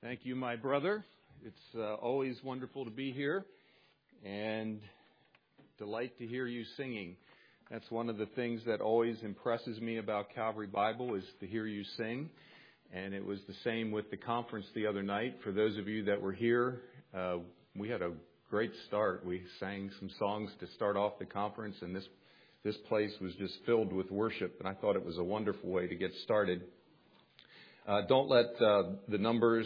Thank you, my brother. It's always wonderful to be here and delight to hear you singing. That's one of the things that always impresses me about Calvary Bible is to hear you sing. And it was the same with the conference the other night. For those of you that were here, we had a great start. We sang some songs to start off the conference, and this place was just filled with worship. And I thought it was a wonderful way to get started. Don't let the numbers,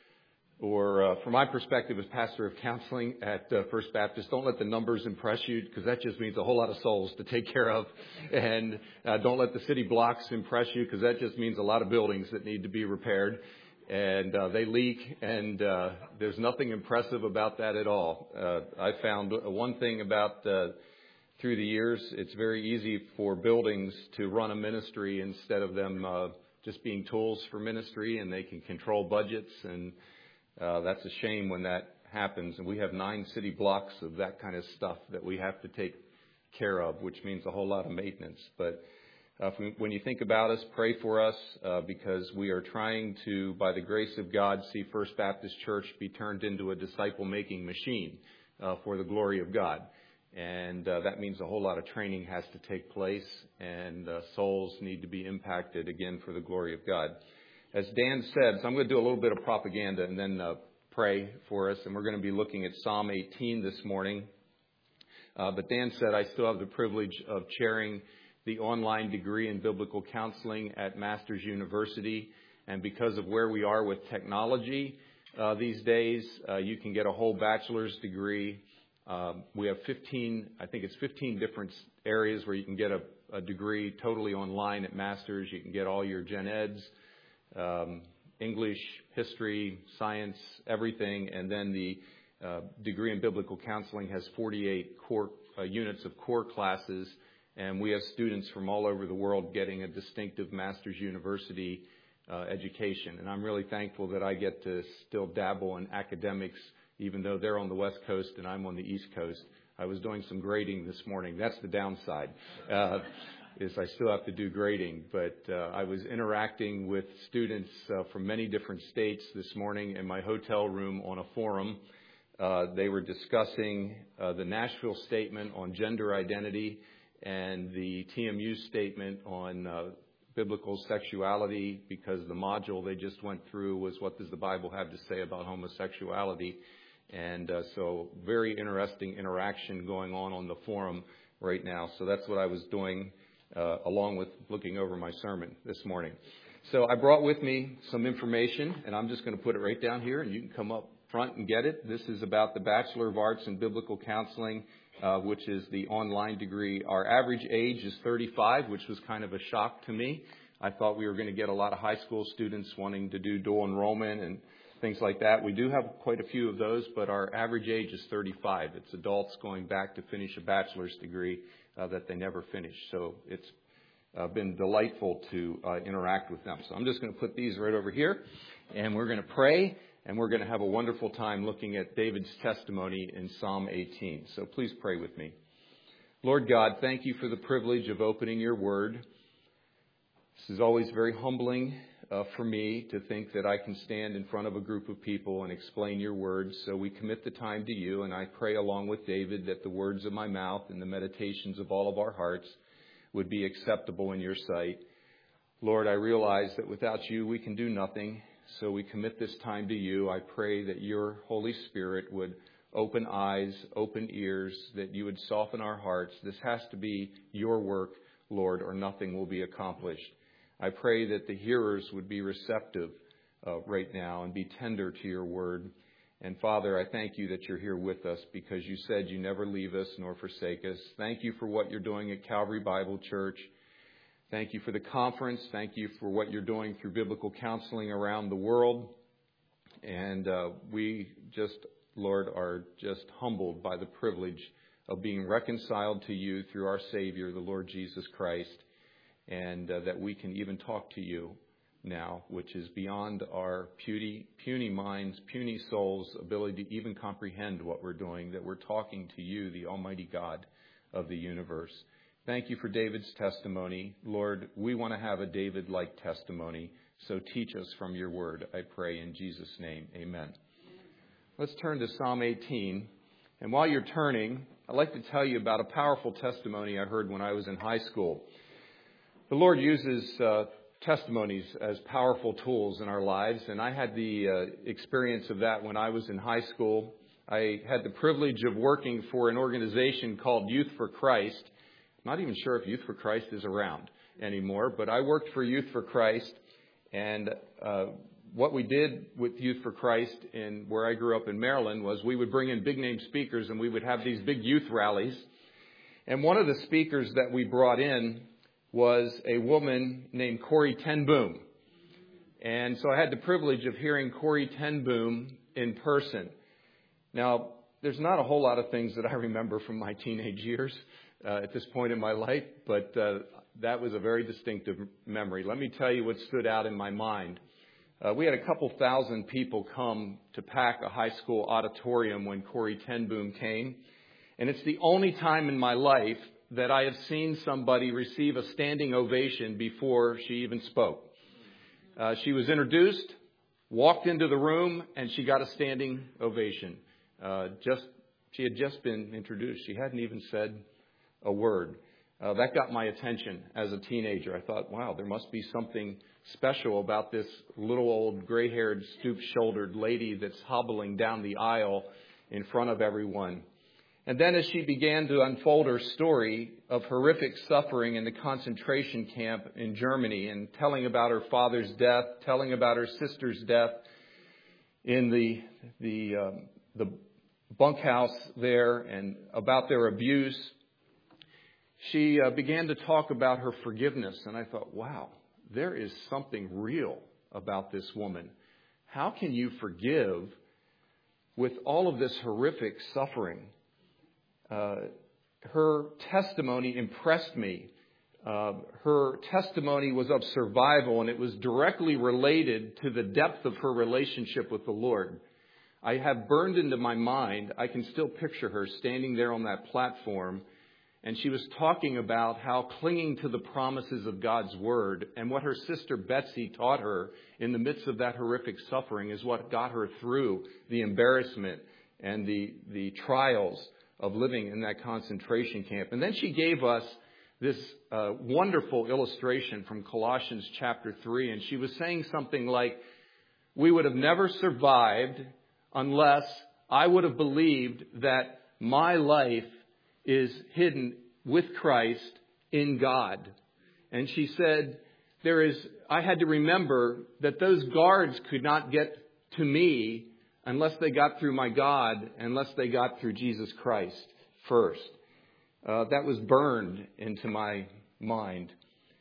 or from my perspective as pastor of counseling at First Baptist, don't let the numbers impress you, because that just means a whole lot of souls to take care of. And don't let the city blocks impress you, because that just means a lot of buildings that need to be repaired. And they leak, and there's nothing impressive about that at all. I found one thing about through the years, it's very easy for buildings to run a ministry instead of them just being tools for ministry, and they can control budgets, and that's a shame when that happens. And we have 9 city blocks of that kind of stuff that we have to take care of, which means a whole lot of maintenance. But when you think about us, pray for us, because we are trying to, by the grace of God, see First Baptist Church be turned into a disciple-making machine for the glory of God. And that means a whole lot of training has to take place, and souls need to be impacted again for the glory of God. As Dan said, so I'm going to do a little bit of propaganda and then pray for us. And we're going to be looking at Psalm 18 this morning. But Dan said I still have the privilege of chairing the online degree in biblical counseling at Masters University. And because of where we are with technology these days, you can get a whole bachelor's degree. We have 15 different areas where you can get a degree totally online at Masters. You can get all your gen eds, English, history, science, everything. And then the degree in biblical counseling has 48 core units of core classes. And we have students from all over the world getting a distinctive Masters University education. And I'm really thankful that I get to still dabble in academics, even though they're on the West Coast and I'm on the East Coast. I was doing some grading this morning. That's the downside, is I still have to do grading. But I was interacting with students from many different states this morning in my hotel room on a forum. They were discussing the Nashville Statement on gender identity and the TMU statement on biblical sexuality, because the module they just went through was what does the Bible have to say about homosexuality. And so very interesting interaction going on the forum right now. So that's what I was doing along with looking over my sermon this morning. So I brought with me some information, and I'm just going to put it right down here, and you can come up front and get it. This is about the Bachelor of Arts in Biblical Counseling, which is the online degree. Our average age is 35, which was kind of a shock to me. I thought we were going to get a lot of high school students wanting to do dual enrollment and things like that. We do have quite a few of those, but our average age is 35. It's adults going back to finish a bachelor's degree that they never finished. So it's been delightful to interact with them. So I'm just going to put these right over here, and we're going to pray, and we're going to have a wonderful time looking at David's testimony in Psalm 18. So please pray with me. Lord God, thank you for the privilege of opening your word. This is always very humbling for me to think that I can stand in front of a group of people and explain your words. So we commit the time to you, and I pray along with David that the words of my mouth and the meditations of all of our hearts would be acceptable in your sight. Lord, I realize that without you we can do nothing, so we commit this time to you. I pray that your Holy Spirit would open eyes, open ears, that you would soften our hearts. This has to be your work, Lord, or nothing will be accomplished. I pray that the hearers would be receptive right now and be tender to your word. And Father, I thank you that you're here with us, because you said you never leave us nor forsake us. Thank you for what you're doing at Calvary Bible Church. Thank you for the conference. Thank you for what you're doing through biblical counseling around the world. And we just, Lord, are just humbled by the privilege of being reconciled to you through our Savior, the Lord Jesus Christ. And that we can even talk to you now, which is beyond our puny minds, puny souls' ability to even comprehend what we're doing, that we're talking to you, the Almighty God of the universe. Thank you for David's testimony. Lord, we want to have a David-like testimony, so teach us from your word, I pray in Jesus' name. Amen. Let's turn to Psalm 18. And while you're turning, I'd like to tell you about a powerful testimony I heard when I was in high school. The Lord uses testimonies as powerful tools in our lives, and I had the experience of that when I was in high school. I had the privilege of working for an organization called Youth for Christ. I'm not even sure if Youth for Christ is around anymore, but I worked for Youth for Christ, and what we did with Youth for Christ in where I grew up in Maryland was we would bring in big-name speakers, and we would have these big youth rallies. And one of the speakers that we brought in was a woman named Corrie ten Boom. And so I had the privilege of hearing Corrie ten Boom in person. Now, there's not a whole lot of things that I remember from my teenage years at this point in my life, but that was a very distinctive memory. Let me tell you what stood out in my mind. We had a couple thousand people come to pack a high school auditorium when Corrie ten Boom came. And it's the only time in my life that I have seen somebody receive a standing ovation before she even spoke. She was introduced, walked into the room, and she got a standing ovation. She had just been introduced. She hadn't even said a word. That got my attention as a teenager. I thought, wow, there must be something special about this little old gray-haired, stoop-shouldered lady that's hobbling down the aisle in front of everyone. And then as she began to unfold her story of horrific suffering in the concentration camp in Germany and telling about her father's death, telling about her sister's death in the bunkhouse there and about their abuse, she began to talk about her forgiveness. And I thought, wow, there is something real about this woman. How can you forgive with all of this horrific suffering? Her testimony impressed me. Her testimony was of survival, and it was directly related to the depth of her relationship with the Lord. I have burned into my mind, I can still picture her standing there on that platform, and she was talking about how clinging to the promises of God's Word and what her sister Betsy taught her in the midst of that horrific suffering is what got her through the embarrassment and the trials of living in that concentration camp. And then she gave us this wonderful illustration from Colossians chapter 3. And she was saying something like, we would have never survived unless I would have believed that my life is hidden with Christ in God. And she said, I had to remember that those guards could not get to me unless they got through my God, unless they got through Jesus Christ first. That was burned into my mind.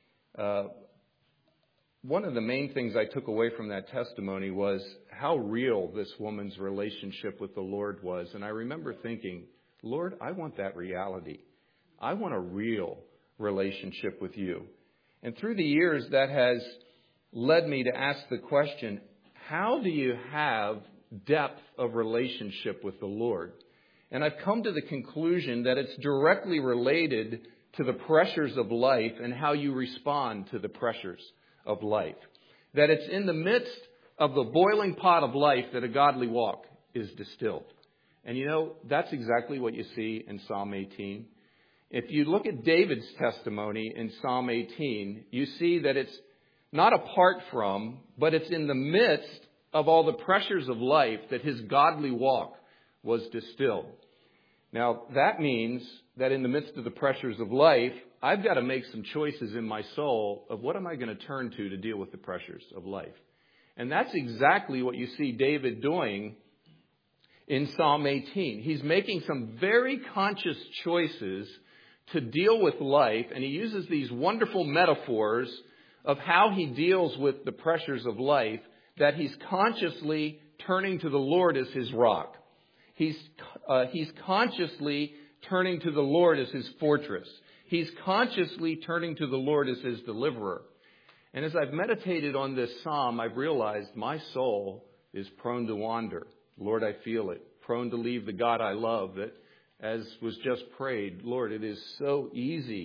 One of the main things I took away from that testimony was how real this woman's relationship with the Lord was. And I remember thinking, Lord, I want that reality. I want a real relationship with you. And through the years, that has led me to ask the question, how do you have depth of relationship with the Lord? And I've come to the conclusion that it's directly related to the pressures of life and how you respond to the pressures of life. That it's in the midst of the boiling pot of life that a godly walk is distilled. And you know, that's exactly what you see in Psalm 18. If you look at David's testimony in Psalm 18, you see that it's not apart from, but it's in the midst of all the pressures of life that his godly walk was distilled. Now, that means that in the midst of the pressures of life, I've got to make some choices in my soul of what am I going to turn to deal with the pressures of life. And that's exactly what you see David doing in Psalm 18. He's making some very conscious choices to deal with life, and he uses these wonderful metaphors of how he deals with the pressures of life, that he's consciously turning to the Lord as his rock. He's consciously turning to the Lord as his fortress. He's consciously turning to the Lord as his deliverer. And as I've meditated on this psalm, I've realized my soul is prone to wander. Lord, I feel it. Prone to leave the God I love. That, as was just prayed, Lord, it is so easy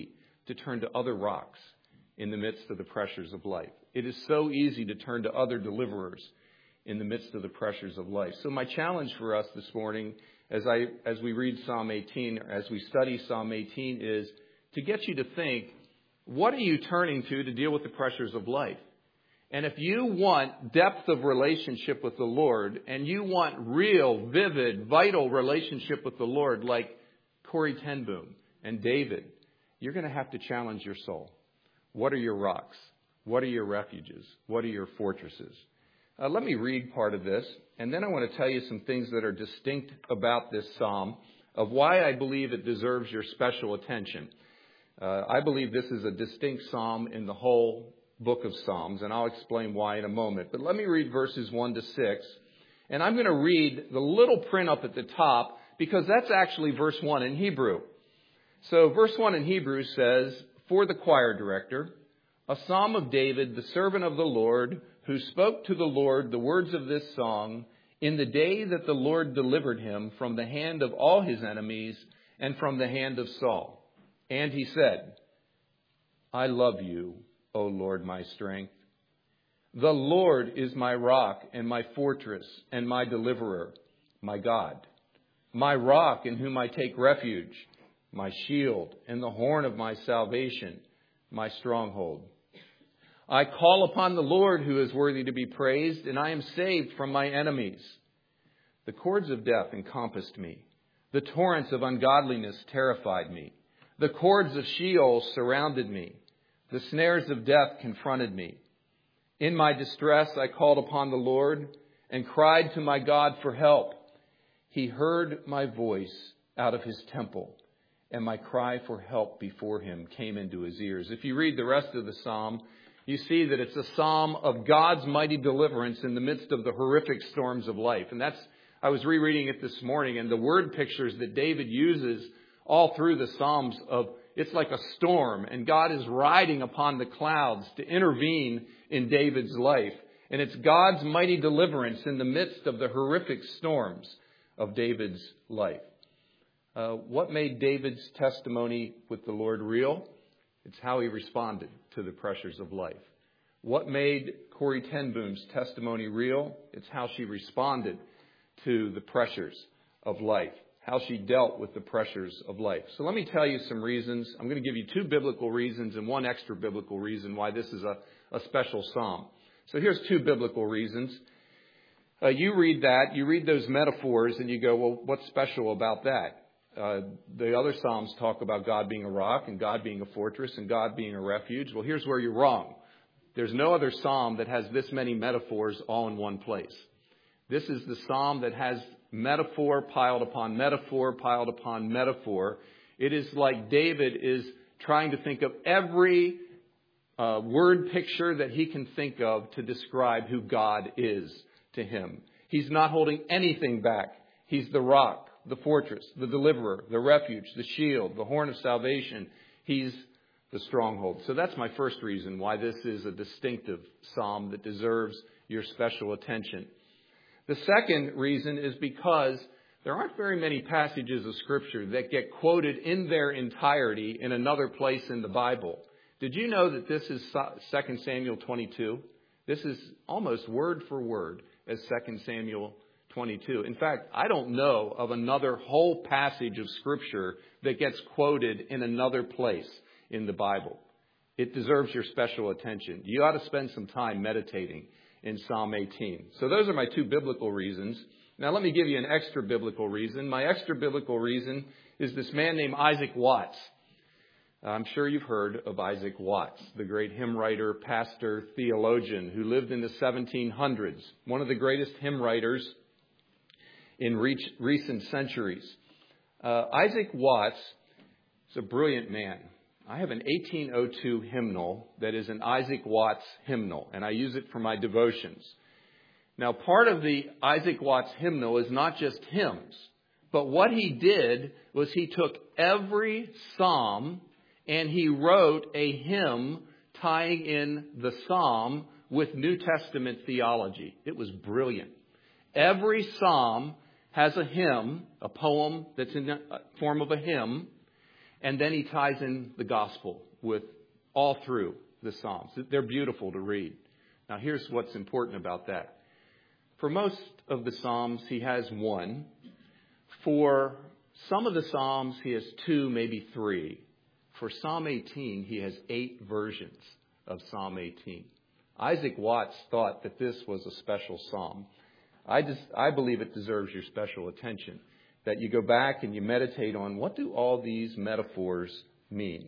to turn to other rocks in the midst of the pressures of life. It is so easy to turn to other deliverers in the midst of the pressures of life. So my challenge for us this morning, as we read Psalm 18, as we study Psalm 18, is to get you to think, what are you turning to deal with the pressures of life? And if you want depth of relationship with the Lord, and you want real, vivid, vital relationship with the Lord, like Corrie ten Boom and David, you're going to have to challenge your soul. What are your rocks? What are your refuges? What are your fortresses? Let me read part of this, and then I want to tell you some things that are distinct about this psalm, of why I believe it deserves your special attention. I believe this is a distinct psalm in the whole book of Psalms, and I'll explain why in a moment. But let me read verses 1 to 6, and I'm going to read the little print up at the top, because that's actually verse 1 in Hebrew. So verse 1 in Hebrew says, "For the choir director, a psalm of David, the servant of the Lord, who spoke to the Lord the words of this song in the day that the Lord delivered him from the hand of all his enemies and from the hand of Saul. And he said, I love you, O Lord, my strength. The Lord is my rock and my fortress and my deliverer, my God, my rock in whom I take refuge, my shield and the horn of my salvation, my stronghold. I call upon the Lord who is worthy to be praised, and I am saved from my enemies. The cords of death encompassed me. The torrents of ungodliness terrified me. The cords of Sheol surrounded me. The snares of death confronted me. In my distress, I called upon the Lord and cried to my God for help. He heard my voice out of his temple, and my cry for help before him came into his ears. If you read the rest of the psalm, you see that it's a psalm of God's mighty deliverance in the midst of the horrific storms of life. And I was rereading it this morning, and the word pictures that David uses all through the Psalms of, it's like a storm, and God is riding upon the clouds to intervene in David's life. And it's God's mighty deliverance in the midst of the horrific storms of David's life. What made David's testimony with the Lord real? It's how he responded to the pressures of life. What made Corrie ten Boom's testimony real? It's how she responded to the pressures of life, how she dealt with the pressures of life. So let me tell you some reasons. I'm going to give you 2 biblical reasons and 1 extra biblical reason why this is a special psalm. So here's 2 biblical reasons. You read those metaphors, and you go, well, what's special about that? The other Psalms talk about God being a rock and God being a fortress and God being a refuge. Well, here's where you're wrong. There's no other Psalm that has this many metaphors all in one place. This is the Psalm that has metaphor piled upon metaphor piled upon metaphor. It is like David is trying to think of every word picture that he can think of to describe who God is to him. He's not holding anything back. He's the rock, the fortress, the deliverer, the refuge, the shield, the horn of salvation. He's the stronghold. So that's my first reason why this is a distinctive psalm that deserves your special attention. The second reason is because there aren't very many passages of Scripture that get quoted in their entirety in another place in the Bible. Did you know that this is 2 Samuel 22? This is almost word for word as 2 Samuel 22. In fact, I don't know of another whole passage of Scripture that gets quoted in another place in the Bible. It deserves your special attention. You ought to spend some time meditating in Psalm 18. So those are my 2 biblical reasons. Now let me give you an extra biblical reason. My extra biblical reason is this man named Isaac Watts. I'm sure you've heard of Isaac Watts, the great hymn writer, pastor, theologian who lived in the 1700s, one of the greatest hymn writers in recent centuries. Isaac Watts is a brilliant man. I have an 1802 hymnal that is an Isaac Watts hymnal, and I use it for my devotions. Now, part of the Isaac Watts hymnal is not just hymns, but what he did was he took every psalm and he wrote a hymn tying in the psalm with New Testament theology. It was brilliant. Every psalm has a hymn, a poem that's in the form of a hymn, And then he ties in the gospel with all through the Psalms. They're beautiful to read. Now, here's what's important about that. For most of the Psalms, he has one. For some of the Psalms, he has two, maybe three. For Psalm 18, he has 8 versions of Psalm 18. Isaac Watts thought that this was a special psalm. I believe it deserves your special attention, that you go back and you meditate on what do all these metaphors mean.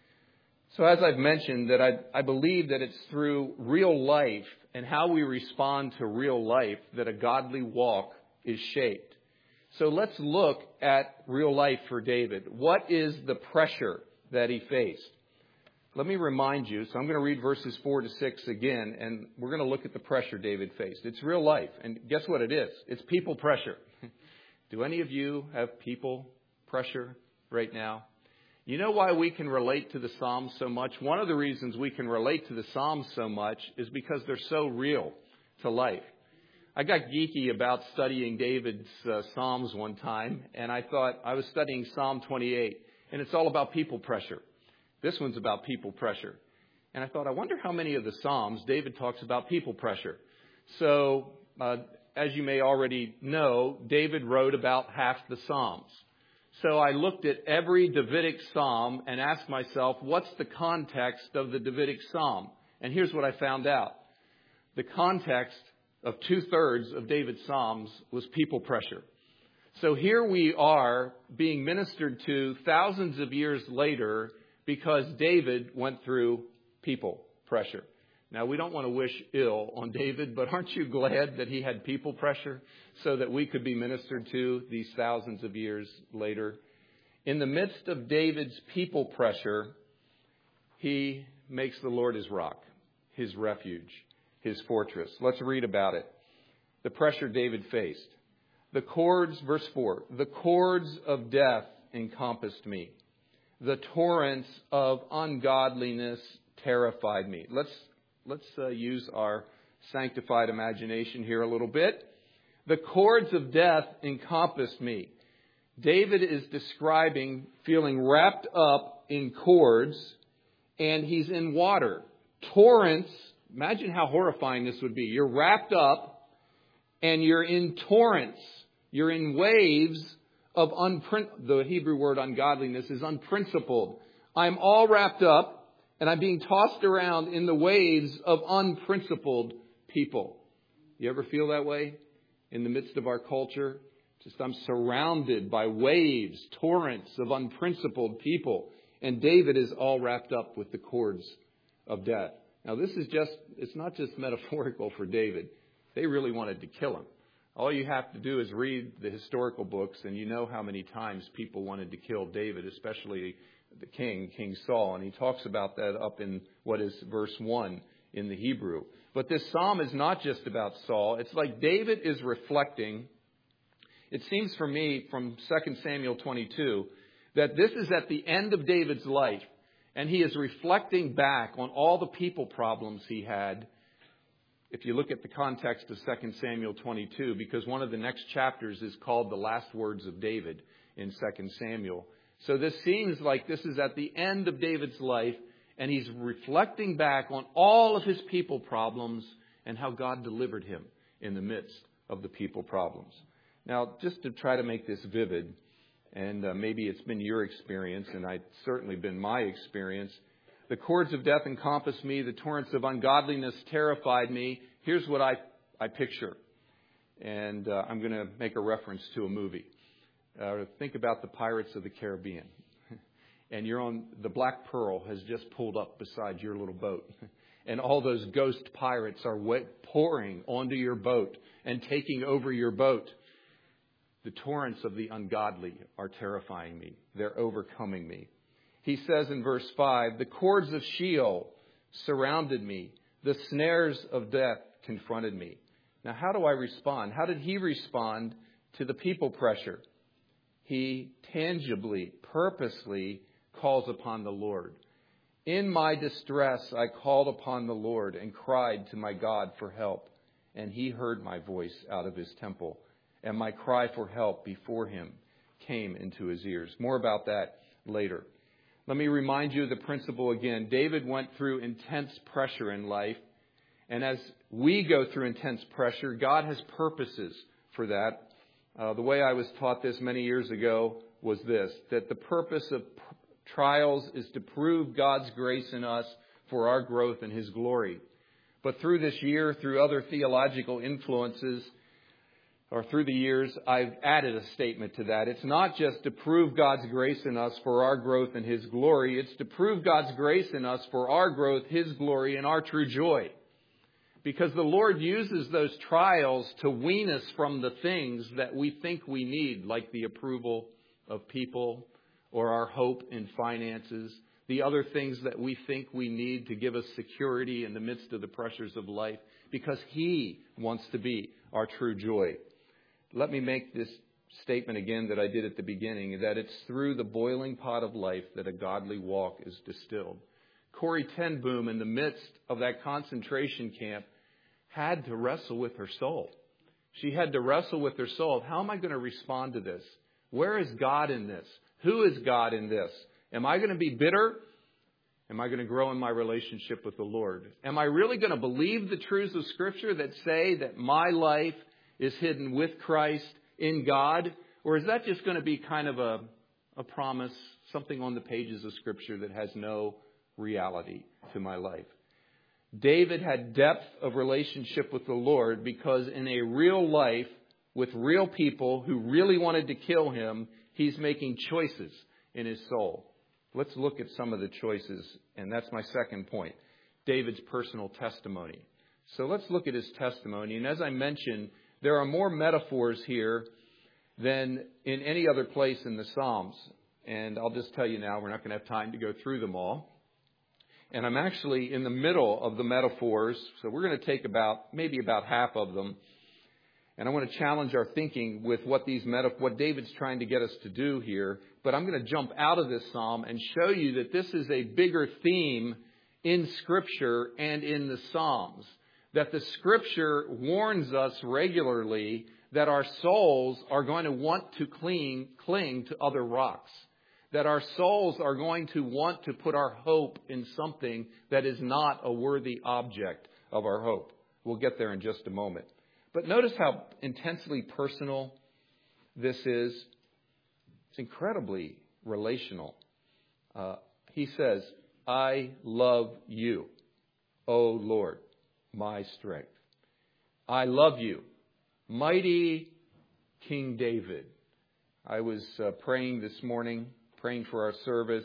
So as I've mentioned, that I believe that it's through real life and how we respond to real life that a godly walk is shaped. So let's look at real life for David. What is the pressure that he faced? Let me remind you. So I'm going to read verses 4 to 6 again, and we're going to look at the pressure David faced. It's real life. And guess what it is? It's people pressure. Do any of you have people pressure right now? You know why we can relate to the Psalms so much? One of the reasons we can relate to the Psalms so much is because they're so real to life. I got geeky about studying David's Psalms one time, and I thought I was studying Psalm 28, and it's all about people pressure. This one's about people pressure. And I thought, I wonder how many of the Psalms David talks about people pressure. So, as you may already know, David wrote about half the Psalms. So I looked at every Davidic Psalm and asked myself, what's the context of the Davidic Psalm? And here's what I found out. The context of 2/3 of David's Psalms was people pressure. So here we are being ministered to thousands of years later because David went through people pressure. Now, we don't want to wish ill on David, but aren't you glad that he had people pressure so that we could be ministered to these thousands of years later? In the midst of David's people pressure, he makes the Lord his rock, his refuge, his fortress. Let's read about it. The pressure David faced. The cords, verse 4, the cords of death encompassed me. The torrents of ungodliness terrified me. Let's use our sanctified imagination here a little bit. The cords of death encompassed me. David is describing feeling wrapped up in cords, and he's in water. Torrents, imagine how horrifying this would be. You're wrapped up, and you're in torrents. You're in waves of the Hebrew word ungodliness is unprincipled. I'm all wrapped up, and I'm being tossed around in the waves of unprincipled people. You ever feel that way in the midst of our culture? Just I'm surrounded by waves, torrents of unprincipled people. And David is all wrapped up with the cords of death. Now, it's not just metaphorical for David. They really wanted to kill him. All you have to do is read the historical books, and you know how many times people wanted to kill David, especially the King Saul. And he talks about that up in what is verse 1 in the Hebrew. But this psalm is not just about Saul. It's like David is reflecting. It seems for me from 2 Samuel 22 that this is at the end of David's life. And he is reflecting back on all the people problems he had. If you look at the context of 2 Samuel 22, because one of the next chapters is called the last words of David in 2 Samuel. So this seems like this is at the end of David's life, and he's reflecting back on all of his people problems and how God delivered him in the midst of the people problems. Now, just to try to make this vivid, and maybe it's been your experience, and it's certainly been my experience, the cords of death encompassed me, the torrents of ungodliness terrified me. Here's what I picture, and I'm going to make a reference to a movie. Think about the Pirates of the Caribbean. And you're on the Black Pearl has just pulled up beside your little boat. And all those ghost pirates are pouring onto your boat and taking over your boat. The torrents of the ungodly are terrifying me. They're overcoming me. He says in verse 5, the cords of Sheol surrounded me. The snares of death confronted me. Now, how do I respond? How did he respond to the people pressure? He tangibly, purposely calls upon the Lord. In my distress, I called upon the Lord and cried to my God for help. And he heard my voice out of his temple. And my cry for help before him came into his ears. More about that later. Let me remind you of the principle again. David went through intense pressure in life. And as we go through intense pressure, God has purposes for that. The way I was taught this many years ago was this, that the purpose of trials is to prove God's grace in us for our growth and His glory. But through this year, through other theological influences, or through the years, I've added a statement to that. It's not just to prove God's grace in us for our growth and His glory. It's to prove God's grace in us for our growth, His glory, and our true joy. Because the Lord uses those trials to wean us from the things that we think we need, like the approval of people or our hope in finances, the other things that we think we need to give us security in the midst of the pressures of life, because He wants to be our true joy. Let me make this statement again that I did at the beginning, that it's through the boiling pot of life that a godly walk is distilled. Corrie ten Boom, in the midst of that concentration camp, had to wrestle with her soul. She had to wrestle with her soul. How am I going to respond to this? Where is God in this? Who is God in this? Am I going to be bitter? Am I going to grow in my relationship with the Lord? Am I really going to believe the truths of Scripture that say that my life is hidden with Christ in God? Or is that just going to be kind of a promise, something on the pages of Scripture that has no reality to my life? David had depth of relationship with the Lord because in a real life with real people who really wanted to kill him, he's making choices in his soul. Let's look at some of the choices, and that's my second point, David's personal testimony. So let's look at his testimony. And as I mentioned, there are more metaphors here than in any other place in the Psalms. And I'll just tell you now, we're not going to have time to go through them all. And I'm actually in the middle of the metaphors, so we're going to take maybe about half of them. And I want to challenge our thinking with what David's trying to get us to do here. But I'm going to jump out of this psalm and show you that this is a bigger theme in Scripture and in the Psalms. That the Scripture warns us regularly that our souls are going to want to cling to other rocks. That our souls are going to want to put our hope in something that is not a worthy object of our hope. We'll get there in just a moment. But notice how intensely personal this is. It's incredibly relational. He says, I love you, O Lord, my strength. I love you, mighty King David. I was praying this morning, praying for our service,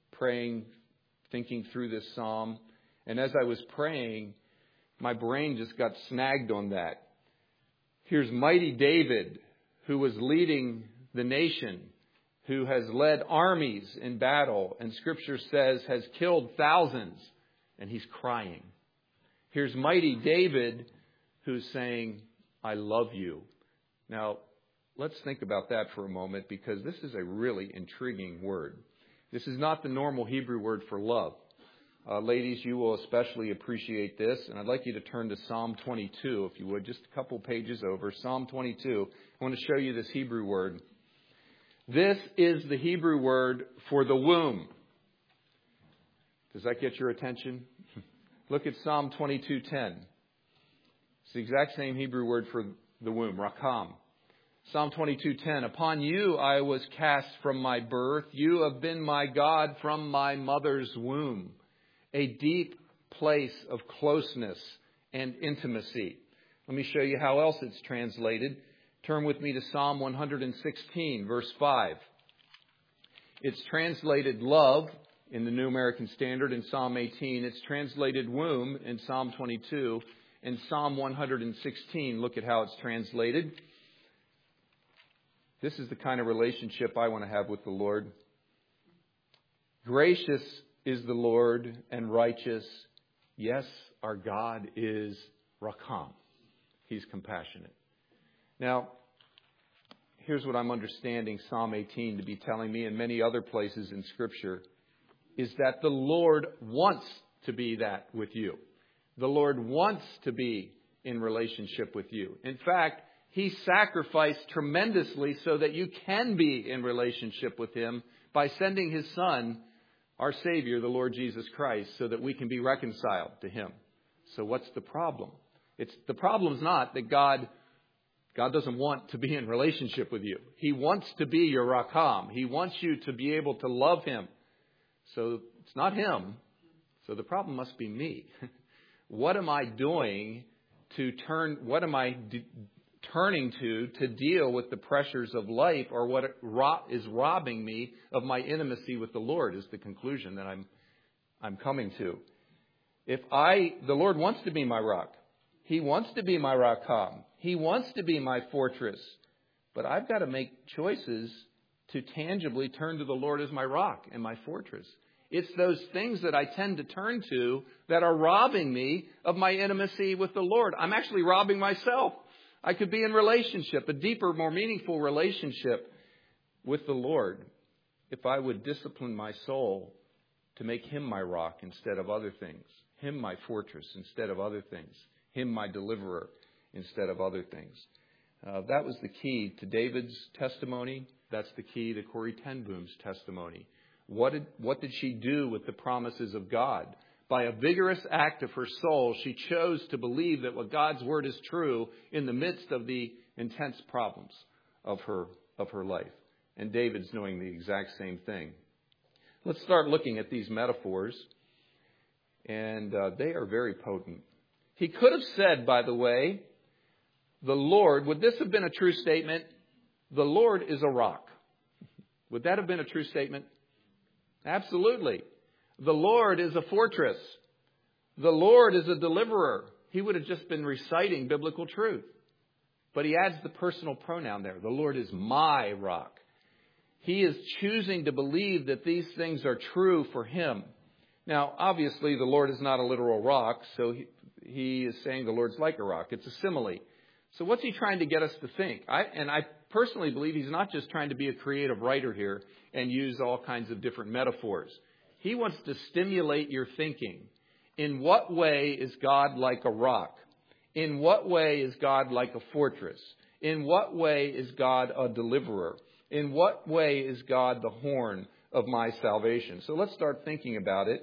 thinking through this psalm. And as I was praying, my brain just got snagged on that. Here's mighty David, who was leading the nation, who has led armies in battle, and Scripture says has killed thousands, and he's crying. Here's mighty David, who's saying, I love you. Now, let's think about that for a moment, because this is a really intriguing word. This is not the normal Hebrew word for love. Ladies, you will especially appreciate this, and I'd like you to turn to Psalm 22, if you would, just a couple pages over. Psalm 22. I want to show you this Hebrew word. This is the Hebrew word for the womb. Does that get your attention? Look at Psalm 22:10. It's the exact same Hebrew word for the womb, rakam. Psalm 22:10, upon you I was cast from my birth. You have been my God from my mother's womb. A deep place of closeness and intimacy. Let me show you how else it's translated. Turn with me to Psalm 116, verse 5. It's translated love in the New American Standard in Psalm 18. It's translated womb in Psalm 22. In Psalm 116, look at how it's translated. This is the kind of relationship I want to have with the Lord. Gracious is the Lord and righteous. Yes, our God is rakam. He's compassionate. Now, here's what I'm understanding Psalm 18 to be telling me, and many other places in Scripture, is that the Lord wants to be that with you. The Lord wants to be in relationship with you. In fact, He sacrificed tremendously so that you can be in relationship with Him by sending His Son our Savior, the Lord Jesus Christ, so that we can be reconciled to Him. So what's the problem? The problem's not that God doesn't want to be in relationship with you. He wants to be your Rakam. He wants you to be able to love Him. So it's not Him. So the problem must be me. What am I doing what am I turning to deal with the pressures of life, or what is robbing me of my intimacy with the Lord is the conclusion that I'm coming to. The Lord wants to be my rock. He wants to be my Rakam. He wants to be my fortress. But I've got to make choices to tangibly turn to the Lord as my rock and my fortress. It's those things that I tend to turn to that are robbing me of my intimacy with the Lord. I'm actually robbing myself. I could be in relationship, a deeper, more meaningful relationship with the Lord, if I would discipline my soul to make Him my rock instead of other things, Him my fortress instead of other things, Him my deliverer instead of other things. That was the key to David's testimony. That's the key to Corrie ten Boom's testimony. What did she do with the promises of God? By a vigorous act of her soul, she chose to believe that what God's word is true in the midst of the intense problems of her life. And David's doing the exact same thing. Let's start looking at these metaphors. And they are very potent. He could have said, by the way, the Lord, would this have been a true statement? The Lord is a rock. Would that have been a true statement? Absolutely. The Lord is a fortress. The Lord is a deliverer. He would have just been reciting biblical truth. But he adds the personal pronoun there. The Lord is my rock. He is choosing to believe that these things are true for him. Now, obviously, the Lord is not a literal rock, so he is saying the Lord's like a rock. It's a simile. So what's he trying to get us to think? I personally believe he's not just trying to be a creative writer here and use all kinds of different metaphors. He wants to stimulate your thinking. In what way is God like a rock? In what way is God like a fortress? In what way is God a deliverer? In what way is God the horn of my salvation? So let's start thinking about it.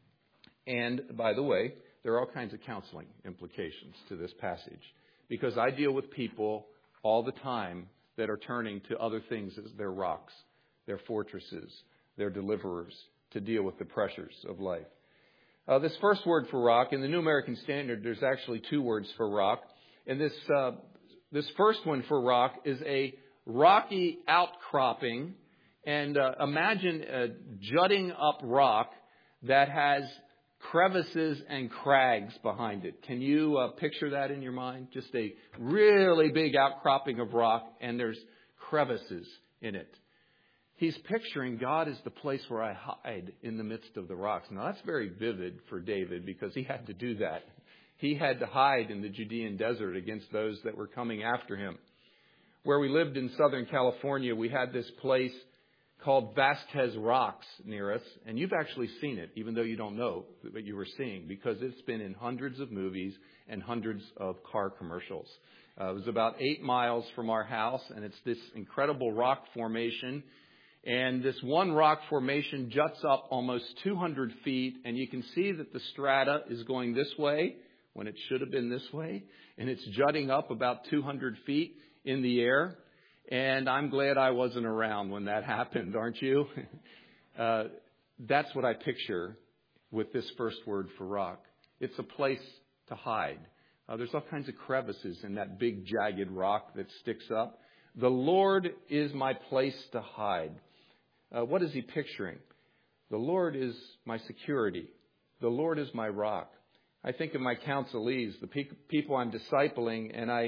And by the way, there are all kinds of counseling implications to this passage, because I deal with people all the time that are turning to other things as their rocks, their fortresses, their deliverers to deal with the pressures of life. This first word for rock, in the New American Standard, there's actually two words for rock. And this first one for rock is a rocky outcropping. And imagine a jutting up rock that has crevices and crags behind it. Can you picture that in your mind? Just a really big outcropping of rock, and there's crevices in it. He's picturing God as the place where I hide in the midst of the rocks. Now, that's very vivid for David, because he had to do that. He had to hide in the Judean desert against those that were coming after him. Where we lived in Southern California, we had this place called Vasquez Rocks near us. And you've actually seen it, even though you don't know what you were seeing, because it's been in hundreds of movies and hundreds of car commercials. It was about 8 miles from our house, and it's this incredible rock formation. And this one rock formation juts up almost 200 feet, and you can see that the strata is going this way when it should have been this way. And it's jutting up about 200 feet in the air. And I'm glad I wasn't around when that happened, aren't you? That's what I picture with this first word for rock. It's a place to hide. There's all kinds of crevices in that big jagged rock that sticks up. The Lord is my place to hide. What is he picturing? The Lord is my security. The Lord is my rock. I think of my counselees, the people I'm discipling, and I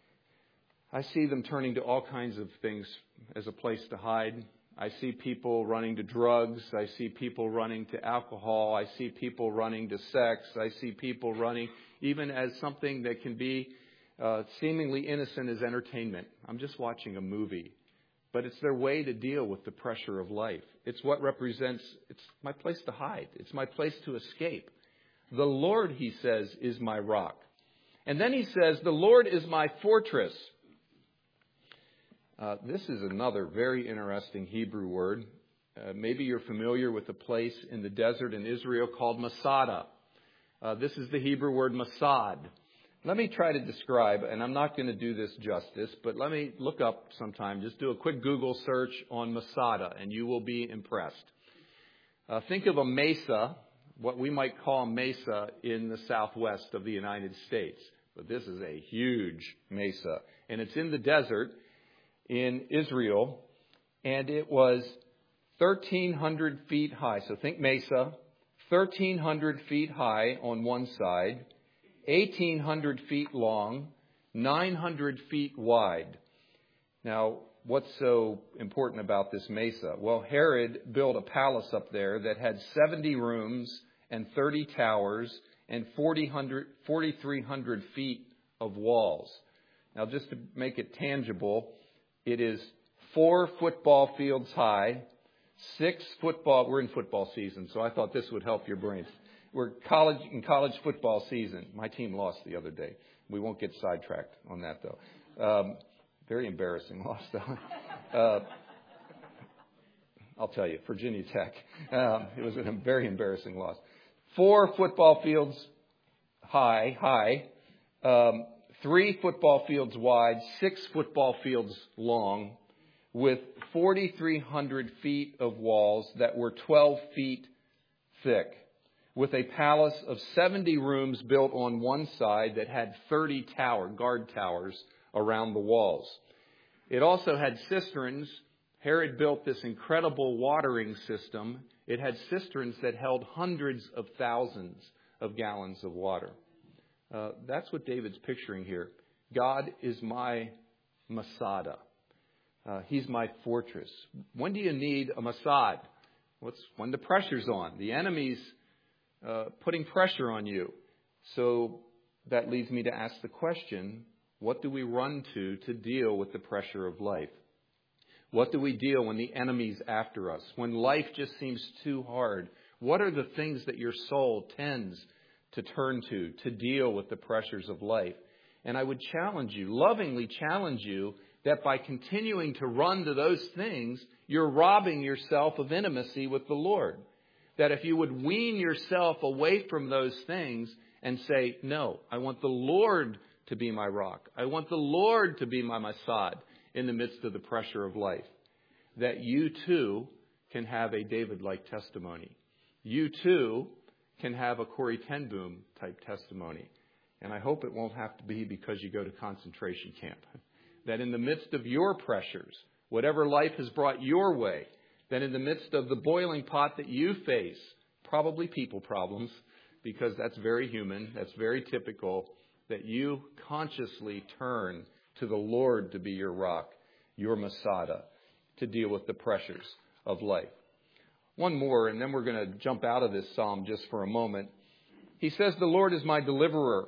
see them turning to all kinds of things as a place to hide. I see people running to drugs. I see people running to alcohol. I see people running to sex. I see people running even as something that can be seemingly innocent as entertainment. I'm just watching a movie. But it's their way to deal with the pressure of life. It's what represents, it's my place to hide. It's my place to escape. The Lord, he says, is my rock. And then he says, the Lord is my fortress. This is another very interesting Hebrew word. Maybe you're familiar with a place in the desert in Israel called Masada. This is the Hebrew word Masad. Let me try to describe, and I'm not going to do this justice, but let me look up sometime. Just do a quick Google search on Masada, and you will be impressed. Think of a mesa, what we might call a mesa in the southwest of the United States. But this is a huge mesa, and it's in the desert in Israel, and it was 1,300 feet high. So think mesa, 1,300 feet high on one side, 1,800 feet long, 900 feet wide. Now, what's so important about this mesa? Well, Herod built a palace up there that had 70 rooms and 30 towers and 4,300 feet of walls. Now, just to make it tangible, it is 4 football fields high, 6 football. We're in football season, so I thought this would help your brains. We're in college football season. My team lost the other day. We won't get sidetracked on that, though. Very embarrassing loss, though. I'll tell you, Virginia Tech. It was a very embarrassing loss. 4 football fields high, 3 football fields wide, 6 football fields long, with 4,300 feet of walls that were 12 feet thick, with a palace of 70 rooms built on one side that had 30 guard towers around the walls. It also had cisterns. Herod built this incredible watering system. It had cisterns that held hundreds of thousands of gallons of water. That's what David's picturing here. God is my Masada. He's my fortress. When do you need a Masad? When the pressure's on. The enemy's putting pressure on you. So that leads me to ask the question, what do we run to deal with the pressure of life? What do we deal when the enemy's after us? When life just seems too hard? What are the things that your soul tends to turn to deal with the pressures of life? And I would lovingly challenge you, that by continuing to run to those things, you're robbing yourself of intimacy with the Lord. That if you would wean yourself away from those things and say, no, I want the Lord to be my rock. I want the Lord to be my Masad in the midst of the pressure of life. That you too can have a David-like testimony. You too can have a Corrie ten Boom type testimony. And I hope it won't have to be because you go to concentration camp. That in the midst of your pressures, whatever life has brought your way, that in the midst of the boiling pot that you face, probably people problems, because that's very human, that's very typical, that you consciously turn to the Lord to be your rock, your Masada, to deal with the pressures of life. One more, and then we're going to jump out of this psalm just for a moment. He says, the Lord is my deliverer.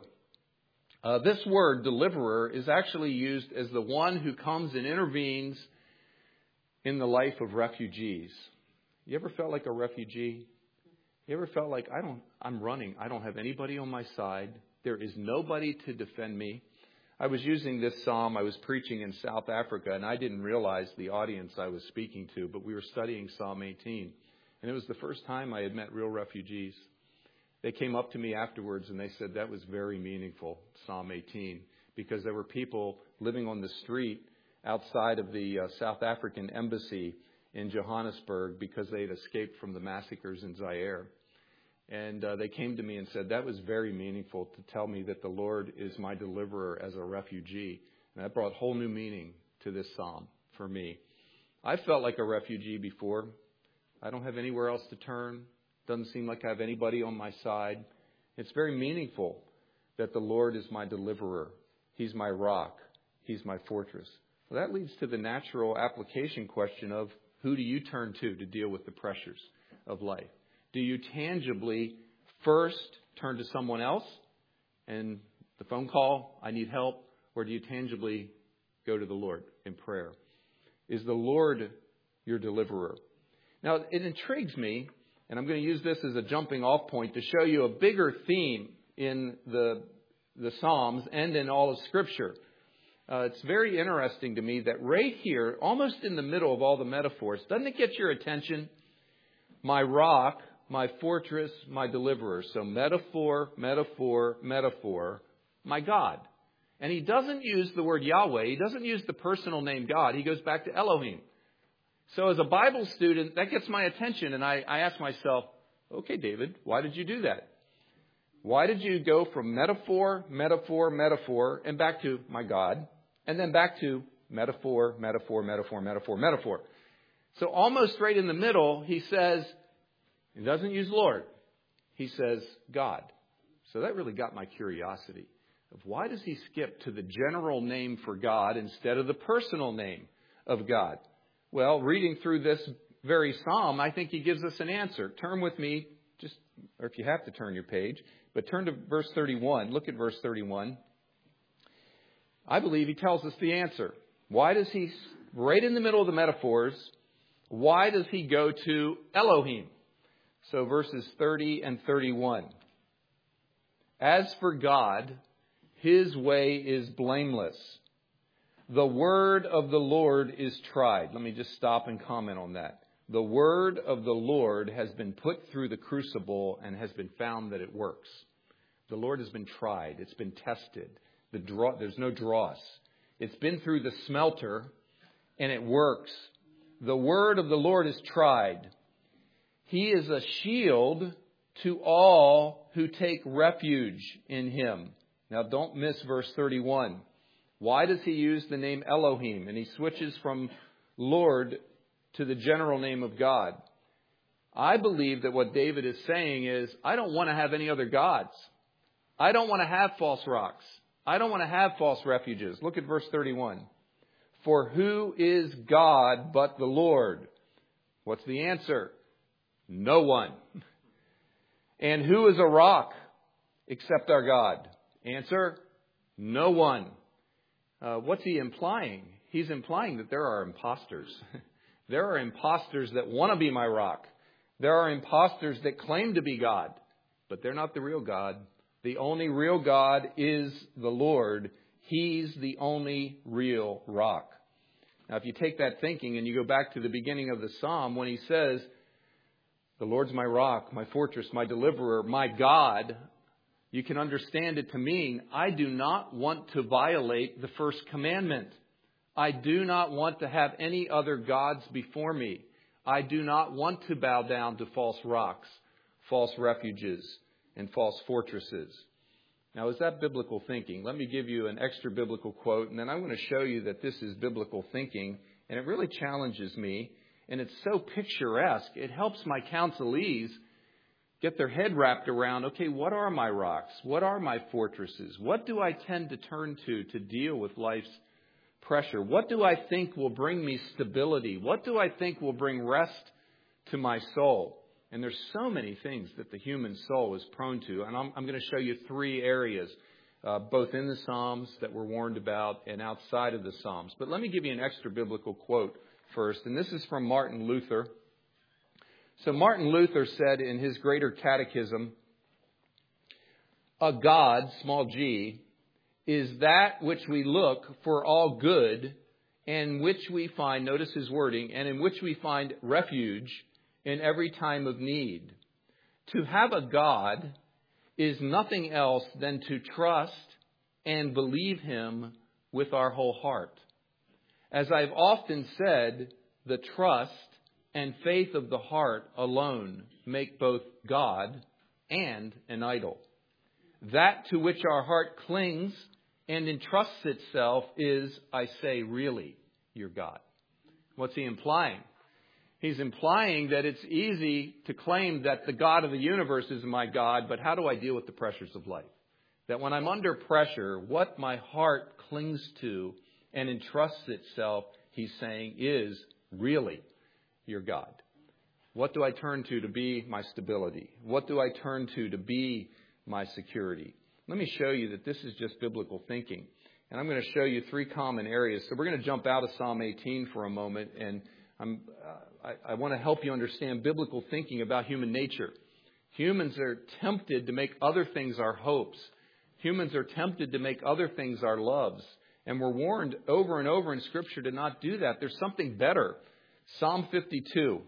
This word, deliverer, is actually used as the one who comes and intervenes in the life of refugees. You ever felt like a refugee? You ever felt like, I'm running. I don't have anybody on my side. There is nobody to defend me. I was using this psalm. I was preaching in South Africa, and I didn't realize the audience I was speaking to, but we were studying Psalm 18. And it was the first time I had met real refugees. They came up to me afterwards and they said that was very meaningful, Psalm 18, because there were people living on the street outside of the South African embassy in Johannesburg because they had escaped from the massacres in Zaire. And they came to me and said that was very meaningful to tell me that the Lord is my deliverer as a refugee. And that brought whole new meaning to this psalm for me. I felt like a refugee before. I don't have anywhere else to turn. Doesn't seem like I have anybody on my side. It's very meaningful that the Lord is my deliverer. He's my rock. He's my fortress. Well, that leads to the natural application question of who do you turn to deal with the pressures of life? Do you tangibly first turn to someone else and the phone call, I need help, or do you tangibly go to the Lord in prayer? Is the Lord your deliverer? Now, it intrigues me, and I'm going to use this as a jumping off point to show you a bigger theme in the Psalms and in all of Scripture. It's very interesting to me that right here, almost in the middle of all the metaphors, doesn't it get your attention? My rock, my fortress, my deliverer. So metaphor, metaphor, metaphor, my God. And he doesn't use the word Yahweh. He doesn't use the personal name God. He goes back to Elohim. So as a Bible student, that gets my attention. And I ask myself, okay, David, why did you do that? Why did you go from metaphor, metaphor, metaphor, and back to my God, and then back to metaphor, metaphor, metaphor, metaphor, metaphor? So almost right in the middle, he says, he doesn't use Lord. He says God. So that really got my curiosity of why does he skip to the general name for God instead of the personal name of God? Well, reading through this very psalm, I think he gives us an answer. Turn with me, or if you have to turn your page, but turn to verse 31. Look at verse 31. I believe he tells us the answer. Why does he, right in the middle of the metaphors, why does he go to Elohim? So verses 30 and 31. As for God, his way is blameless. The word of the Lord is tried. Let me just stop and comment on that. The word of the Lord has been put through the crucible and has been found that it works. The Lord has been tried. It's been tested. There's no dross. It's been through the smelter and it works. The word of the Lord is tried. He is a shield to all who take refuge in him. Now don't miss verse 31. Why does he use the name Elohim? And he switches from Lord to the general name of God. I believe that what David is saying is, I don't want to have any other gods. I don't want to have false rocks. I don't want to have false refuges. Look at verse 31. For who is God but the Lord? What's the answer? No one. And who is a rock except our God? Answer, no one. What's he implying? He's implying that there are imposters. There are imposters that want to be my rock. There are imposters that claim to be God, but they're not the real God. The only real God is the Lord. He's the only real rock. Now, if you take that thinking and you go back to the beginning of the psalm when he says, the Lord's my rock, my fortress, my deliverer, my God, you can understand it to mean, I do not want to violate the first commandment. I do not want to have any other gods before me. I do not want to bow down to false rocks, false refuges, and false fortresses. Now, is that biblical thinking? Let me give you an extra biblical quote, and then I'm going to show you that this is biblical thinking, and it really challenges me, and it's so picturesque. It helps my counselees get their head wrapped around, okay, what are my rocks? What are my fortresses? What do I tend to turn to deal with life's pressure? What do I think will bring me stability? What do I think will bring rest to my soul? And there's so many things that the human soul is prone to. And I'm going to show you three areas, both in the Psalms that we're warned about and outside of the Psalms. But let me give you an extra biblical quote first. And this is from Martin Luther. So Martin Luther said in his Greater Catechism, a God, small g, is that which we look for all good and which we find, notice his wording, and in which we find refuge in every time of need. To have a God is nothing else than to trust and believe him with our whole heart. As I've often said, the trust and faith of the heart alone make both God and an idol. That to which our heart clings and entrusts itself is, I say, really your God. What's he implying? He's implying that it's easy to claim that the God of the universe is my God, but how do I deal with the pressures of life? That when I'm under pressure, what my heart clings to and entrusts itself, he's saying, is really your God. What do I turn to be my stability? What do I turn to be my security? Let me show you that this is just biblical thinking. And I'm going to show you three common areas. So we're going to jump out of Psalm 18 for a moment, and I want to help you understand biblical thinking about human nature. Humans are tempted to make other things our hopes. Humans are tempted to make other things our loves. And we're warned over and over in Scripture to not do that. There's something better. Psalm 52.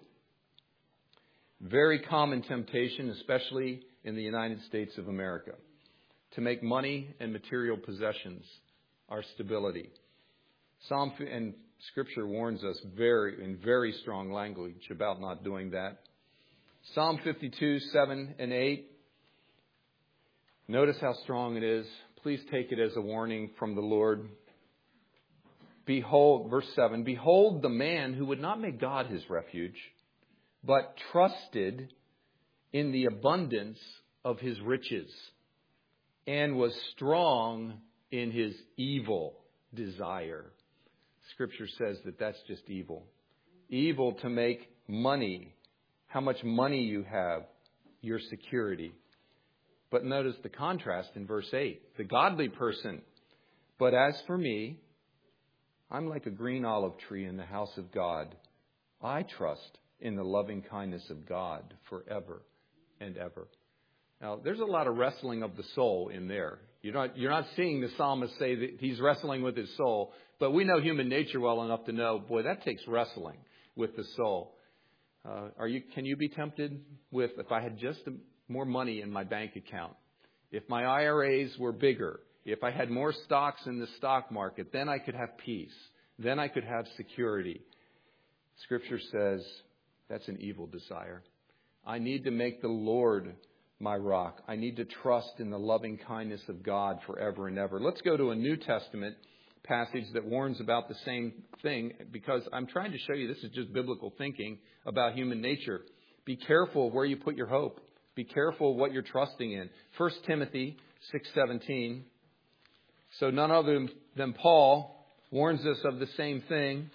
Very common temptation, especially in the United States of America, to make money and material possessions our stability. And Scripture warns us in very strong language about not doing that. Psalm 52, 7 and 8. Notice how strong it is. Please take it as a warning from the Lord. Behold, verse 7, behold the man who would not make God his refuge, but trusted in the abundance of his riches, and was strong in his evil desire. Scripture says that that's just evil. Evil to make money, how much money you have, your security. But notice the contrast in verse 8. The godly person, but as for me, I'm like a green olive tree in the house of God. I trust in the loving kindness of God forever and ever. Now, there's a lot of wrestling of the soul in there. You're not seeing the psalmist say that he's wrestling with his soul, but we know human nature well enough to know, boy, that takes wrestling with the soul. Can you be tempted with, if I had just more money in my bank account, if my IRAs were bigger, if I had more stocks in the stock market, then I could have peace. Then I could have security. Scripture says that's an evil desire. I need to make the Lord my rock. I need to trust in the loving kindness of God forever and ever. Let's go to a New Testament passage that warns about the same thing, because I'm trying to show you this is just biblical thinking about human nature. Be careful of where you put your hope. Be careful of what you're trusting in. 1 Timothy 6:17. So none other than Paul warns us of the same thing.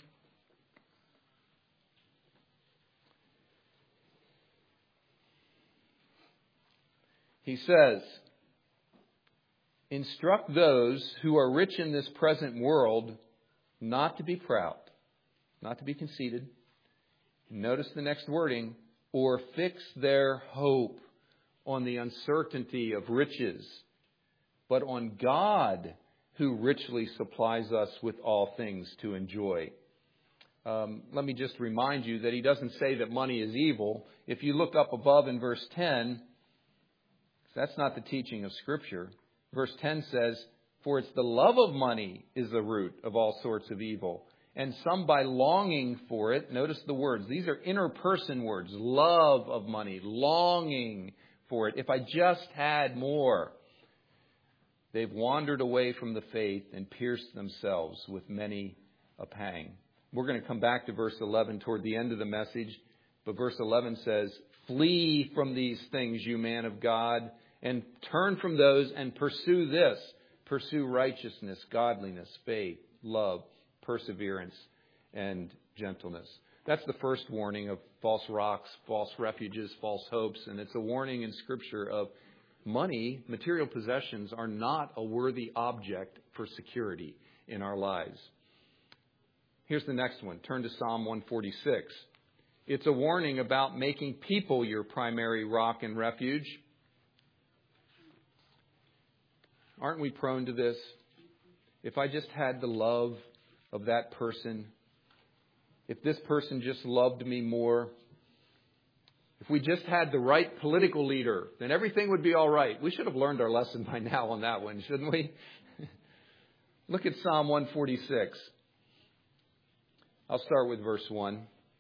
He says, instruct those who are rich in this present world not to be proud, not to be conceited. Notice the next wording, or fix their hope on the uncertainty of riches, but on God who richly supplies us with all things to enjoy. Let me just remind you that he doesn't say that money is evil. If you look up above in verse 10, that's not the teaching of Scripture. Verse 10 says, for it's the love of money is the root of all sorts of evil. And some by longing for it, notice the words, these are inner person words, love of money, longing for it. If I just had more. They've wandered away from the faith and pierced themselves with many a pang. We're going to come back to verse 11 toward the end of the message. But verse 11 says, flee from these things, you man of God, and turn from those and pursue this. Pursue righteousness, godliness, faith, love, perseverance, and gentleness. That's the first warning of false rocks, false refuges, false hopes. And it's a warning in Scripture of money, material possessions are not a worthy object for security in our lives. Here's the next one. Turn to Psalm 146. It's a warning about making people your primary rock and refuge. Aren't we prone to this? If I just had the love of that person, if this person just loved me more, if we just had the right political leader, then everything would be all right. We should have learned our lesson by now on that one, shouldn't we? Look at Psalm 146. I'll start with verse 1.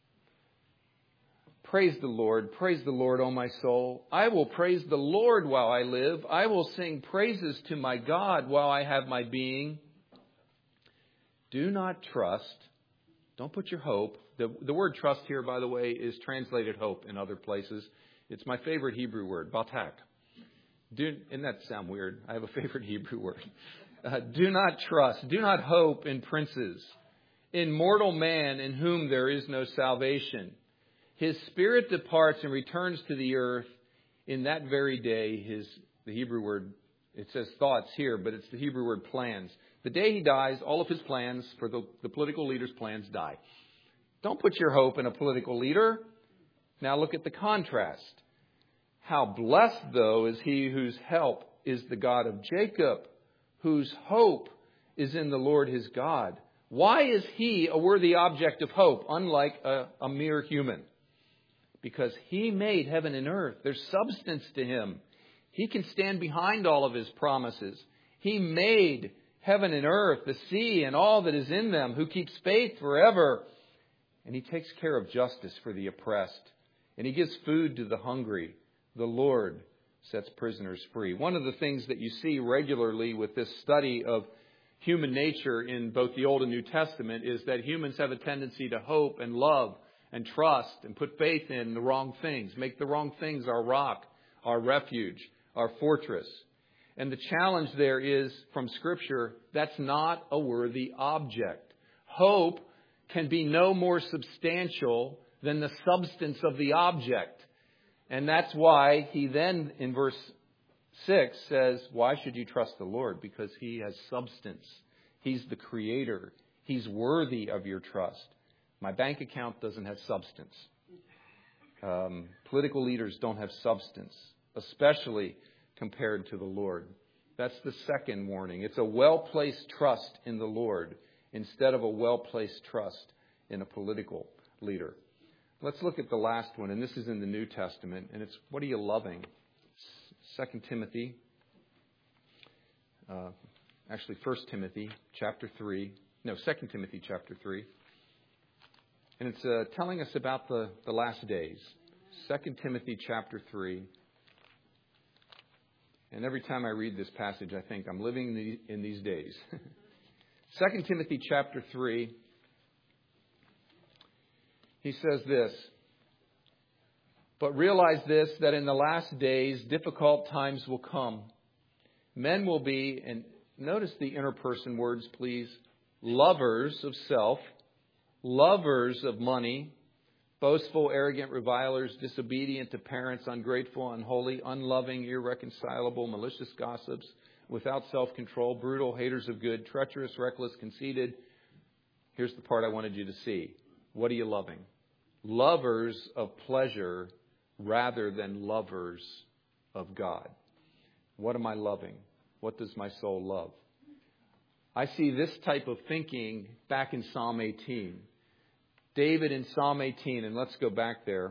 Praise the Lord, O my soul. I will praise the Lord while I live. I will sing praises to my God while I have my being. Do not trust. Don't put your hope. The word trust here, by the way, is translated hope in other places. It's my favorite Hebrew word, batak. Doesn't that sound weird? I have a favorite Hebrew word. Do not trust. Do not hope in princes, in mortal man in whom there is no salvation. His spirit departs and returns to the earth in that very day. The Hebrew word, it says thoughts here, but it's the Hebrew word plans. The day he dies, all of his plans for the political leader's plans die. Don't put your hope in a political leader. Now look at the contrast. How blessed, though, is he whose help is the God of Jacob, whose hope is in the Lord his God. Why is he a worthy object of hope, unlike a mere human? Because he made heaven and earth. There's substance to him. He can stand behind all of his promises. He made heaven and earth, the sea, and all that is in them, who keeps faith forever. And he takes care of justice for the oppressed. And he gives food to the hungry. The Lord sets prisoners free. One of the things that you see regularly with this study of human nature in both the Old and New Testament is that humans have a tendency to hope and love and trust and put faith in the wrong things, make the wrong things our rock, our refuge, our fortress. And the challenge there is, from Scripture, that's not a worthy object. Hope can be no more substantial than the substance of the object. And that's why he then, in verse 6, says, why should you trust the Lord? Because he has substance. He's the Creator. He's worthy of your trust. My bank account doesn't have substance. Political leaders don't have substance, especially compared to the Lord. That's the second warning. It's a well-placed trust in the Lord instead of a well-placed trust in a political leader. Let's look at the last one, and this is in the New Testament, and it's, what are you loving? 2 Timothy, 1 Timothy chapter 3. No, 2 Timothy chapter 3. And it's telling us about the last days. 2 Timothy chapter 3. And every time I read this passage, I think I'm living in these days. 2 Timothy chapter 3. He says this, but realize this, that in the last days, difficult times will come. Men will be, and notice the interperson words, please, lovers of self, lovers of money, boastful, arrogant, revilers, disobedient to parents, ungrateful, unholy, unloving, irreconcilable, malicious gossips, without self-control, brutal, haters of good, treacherous, reckless, conceited. Here's the part I wanted you to see. What are you loving? Lovers of pleasure rather than lovers of God. What am I loving? What does my soul love? I see this type of thinking back in Psalm 18. David in Psalm 18, and let's go back there.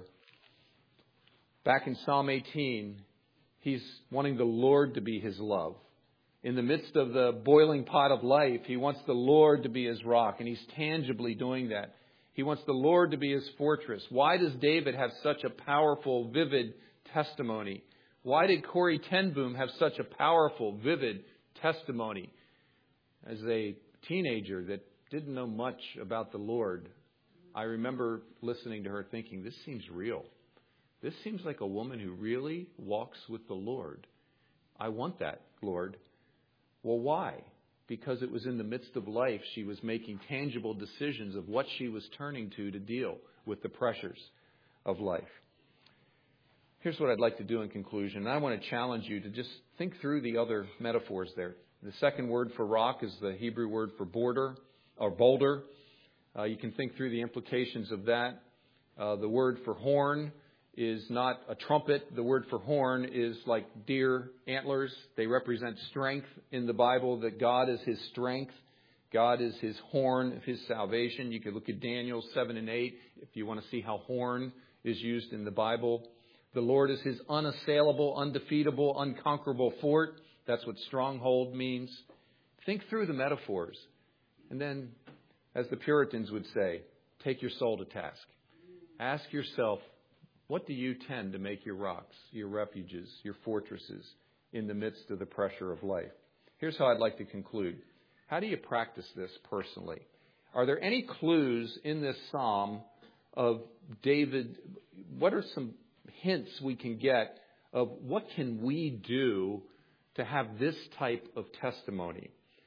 Back in Psalm 18, he's wanting the Lord to be his love. In the midst of the boiling pot of life, he wants the Lord to be his rock, and he's tangibly doing that. He wants the Lord to be his fortress. Why does David have such a powerful, vivid testimony? Why did Corrie ten Boom have such a powerful, vivid testimony? As a teenager that didn't know much about the Lord, I remember listening to her thinking, this seems real. This seems like a woman who really walks with the Lord. I want that, Lord. Well, why? Because it was in the midst of life she was making tangible decisions of what she was turning to deal with the pressures of life. Here's what I'd like to do in conclusion. I want to challenge you to just think through the other metaphors there. The second word for rock is the Hebrew word for border or boulder. You can think through the implications of that. The word for horn is not a trumpet. The word for horn is like deer antlers. They represent strength in the Bible, that God is his strength. God is his horn of his salvation. You can look at Daniel 7 and 8 if you want to see how horn is used in the Bible. The Lord is his unassailable, undefeatable, unconquerable fort. That's what stronghold means. Think through the metaphors. And then, as the Puritans would say, take your soul to task. Ask yourself, what do you tend to make your rocks, your refuges, your fortresses in the midst of the pressure of life? Here's how I'd like to conclude. How do you practice this personally? Are there any clues in this psalm of David? What are some hints we can get of what can we do to have this type of testimony?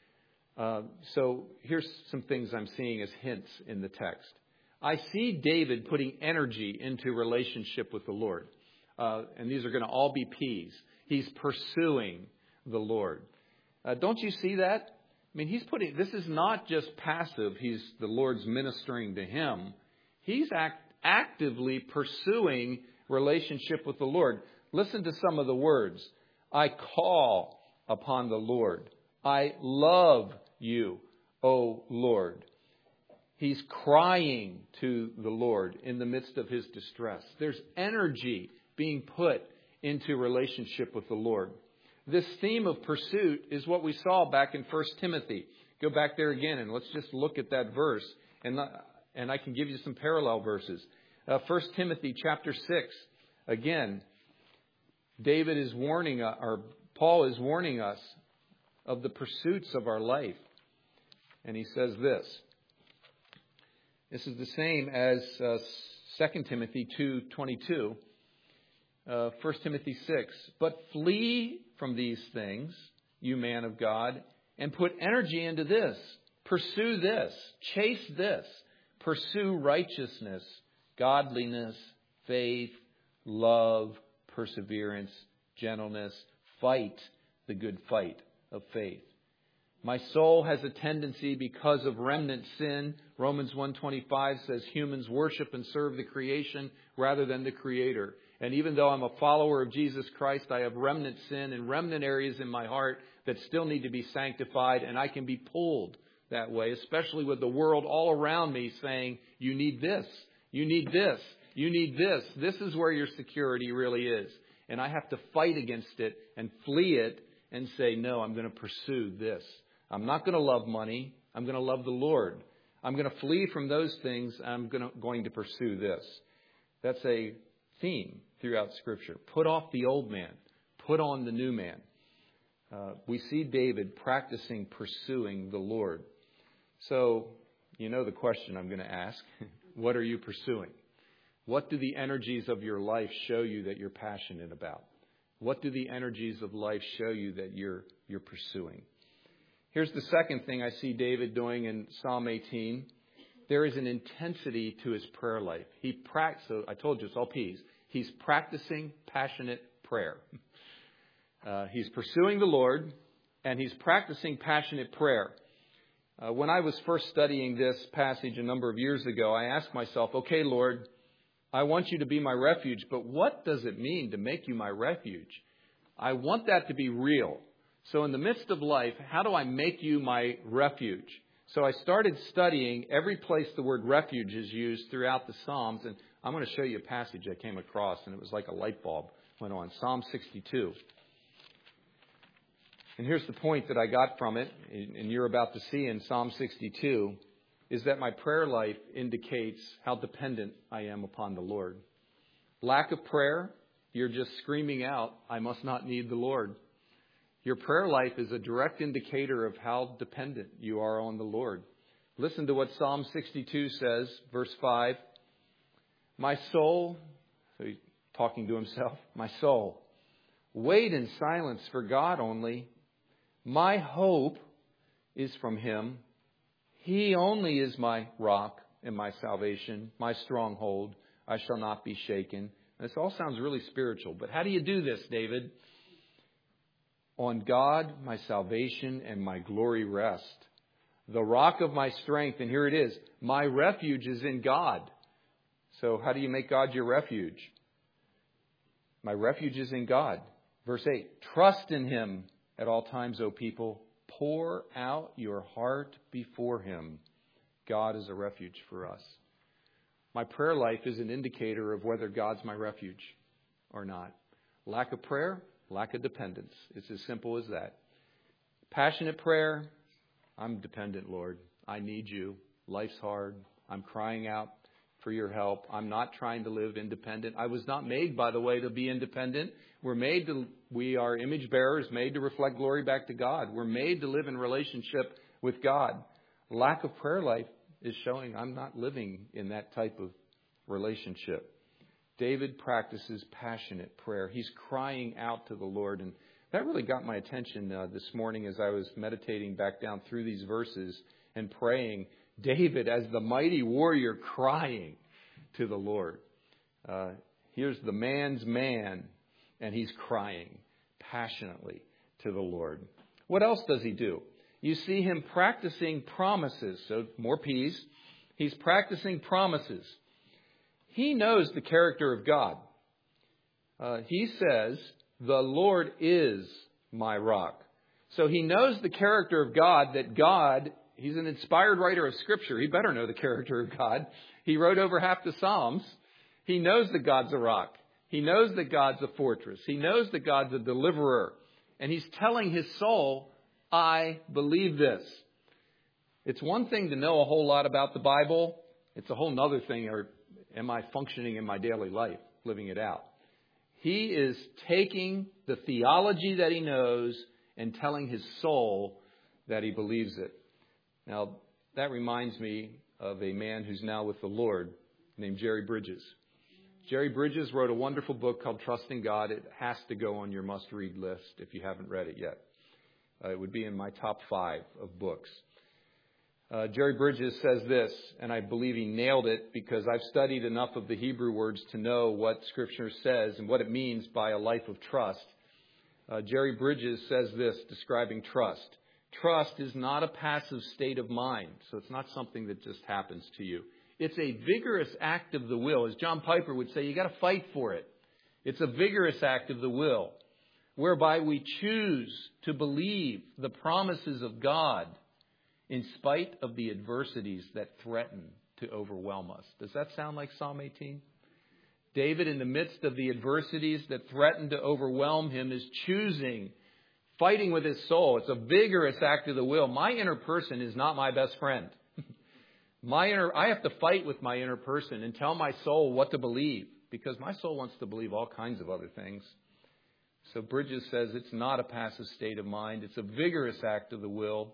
So here's some things I'm seeing as hints in the text. I see David putting energy into relationship with the Lord. And these are going to all be P's. He's pursuing the Lord. Don't you see that? I mean, this is not just passive. The Lord's ministering to him. He's actively pursuing relationship with the Lord. Listen to some of the words. I call upon the Lord. I love you, O Lord. He's crying to the Lord in the midst of his distress. There's energy being put into relationship with the Lord. This theme of pursuit is what we saw back in 1 Timothy. Go back there again and let's just look at that verse. And I can give you some parallel verses. 1 Timothy chapter 6. Again, David is warning, or Paul is warning us of the pursuits of our life. And he says this. This is the same as 2 Timothy 2:22. 1 Timothy 6. But flee from these things, you man of God, and put energy into this. Pursue this. Chase this. Pursue righteousness, godliness, faith, love, perseverance, gentleness. Fight the good fight of faith. My soul has a tendency because of remnant sin. Romans 1:25 says humans worship and serve the creation rather than the Creator. And even though I'm a follower of Jesus Christ, I have remnant sin and remnant areas in my heart that still need to be sanctified. And I can be pulled that way, especially with the world all around me saying, you need this, you need this, you need this. This is where your security really is. And I have to fight against it and flee it and say, no, I'm going to pursue this. I'm not going to love money. I'm going to love the Lord. I'm going to flee from those things. I'm going to pursue this. That's a theme throughout Scripture. Put off the old man. Put on the new man. We see David practicing pursuing the Lord. So, you know the question I'm going to ask. What are you pursuing? What do the energies of your life show you that you're passionate about? What do the energies of life show you that you're pursuing? Here's the second thing I see David doing in Psalm 18. There is an intensity to his prayer life. So I told you it's all P's. He's practicing passionate prayer. He's pursuing the Lord, and he's practicing passionate prayer. When I was first studying this passage a number of years ago, I asked myself, okay, Lord, I want you to be my refuge, but what does it mean to make you my refuge? I want that to be real. So in the midst of life, how do I make you my refuge? So I started studying every place the word refuge is used throughout the Psalms. And I'm going to show you a passage I came across, and it was like a light bulb went on. Psalm 62. And here's the point that I got from it, and you're about to see in Psalm 62, is that my prayer life indicates how dependent I am upon the Lord. Lack of prayer, you're just screaming out, I must not need the Lord. Your prayer life is a direct indicator of how dependent you are on the Lord. Listen to what Psalm 62 says, verse 5. My soul, so he's talking to himself, my soul, wait in silence for God only. My hope is from Him. He only is my rock and my salvation, my stronghold. I shall not be shaken. This all sounds really spiritual, but how do you do this, David? On God, my salvation and my glory rest. The rock of my strength, and here it is, my refuge is in God. So how do you make God your refuge? My refuge is in God. Verse 8, trust in Him at all times, O people. Pour out your heart before Him. God is a refuge for us. My prayer life is an indicator of whether God's my refuge or not. Lack of prayer, lack of dependence. It's as simple as that. Passionate prayer, I'm dependent, Lord. I need you. Life's hard. I'm crying out for your help. I'm not trying to live independent. I was not made, by the way, to be independent. We are image bearers made to reflect glory back to God. We're made to live in relationship with God. Lack of prayer life is showing I'm not living in that type of relationship. David practices passionate prayer. He's crying out to the Lord. And that really got my attention this morning as I was meditating back down through these verses and praying. David, as the mighty warrior, crying to the Lord. Here's the man's man, and he's crying passionately to the Lord. What else does he do? You see him practicing promises. So more P's. He's practicing promises. He knows the character of God. He says, the Lord is my rock. So he knows the character of God, that God, he's an inspired writer of Scripture. He better know the character of God. He wrote over half the Psalms. He knows that God's a rock. He knows that God's a fortress. He knows that God's a deliverer. And he's telling his soul, I believe this. It's one thing to know a whole lot about the Bible. It's a whole other thing, or am I functioning in my daily life, living it out? He is taking the theology that he knows and telling his soul that he believes it. Now, that reminds me of a man who's now with the Lord named Jerry Bridges. Jerry Bridges wrote a wonderful book called Trusting God. It has to go on your must-read list if you haven't read it yet. It would be in my top 5 of books. Jerry Bridges says this, and I believe he nailed it because I've studied enough of the Hebrew words to know what Scripture says and what it means by a life of trust. Jerry Bridges says this, describing trust. Trust is not a passive state of mind, so it's not something that just happens to you. It's a vigorous act of the will. As John Piper would say, you got to fight for it. It's a vigorous act of the will, whereby we choose to believe the promises of God in spite of the adversities that threaten to overwhelm us. Does that sound like Psalm 18? David, in the midst of the adversities that threaten to overwhelm him, is choosing, fighting with his soul. It's a vigorous act of the will. My inner person is not my best friend. I have to fight with my inner person and tell my soul what to believe, because my soul wants to believe all kinds of other things. So Bridges says it's not a passive state of mind. It's a vigorous act of the will,